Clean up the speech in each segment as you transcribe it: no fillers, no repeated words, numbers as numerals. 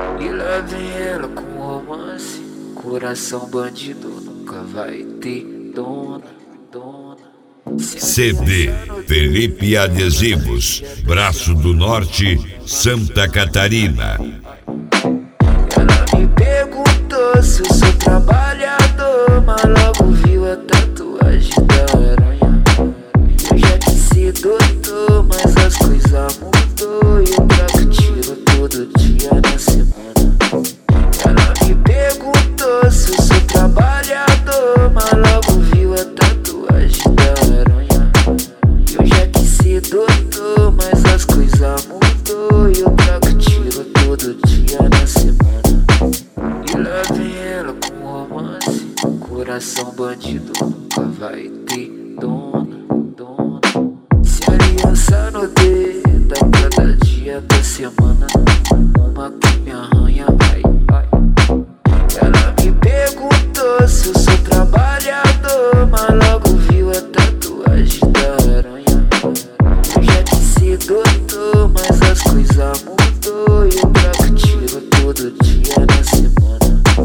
E lá vem ela com romance. Coração bandido nunca vai ter dona, dona. CD Felipe Adesivos, Braço do Norte, Santa Catarina. Ela me perguntou se eu sou trabalhador, mas logo viu a tatuagem da aranha. Eu já disse doutor, mas as coisas mudou e eu trago tiro todo dia na semana. Ela me perguntou se eu sou trabalhador, mas logo viu a tatuagem da aranha. Eu já disse doutor, mas as coisas mudou e eu trago tiro todo dia na semana. E lá vem ela com romance. Coração bandido nunca vai ter dona, dona. Se aliança no dedo a cada dia da semana, uma que me arranha, vai, vai. Ela me perguntou se eu sou trabalhador, mas logo viu a tatuagem da aranha. Eu já disse doutor, mas as coisas mudou e eu trago tiro todo dia na semana.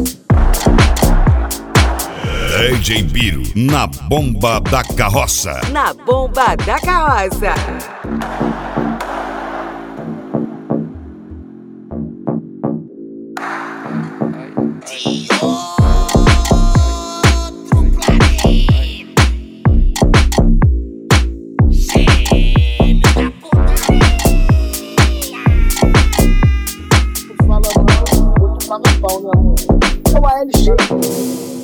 DJ Biro, na bomba da carroça. Na bomba da carroça. Fala, mano, vou te pagar pau, né, amor? É uma LX.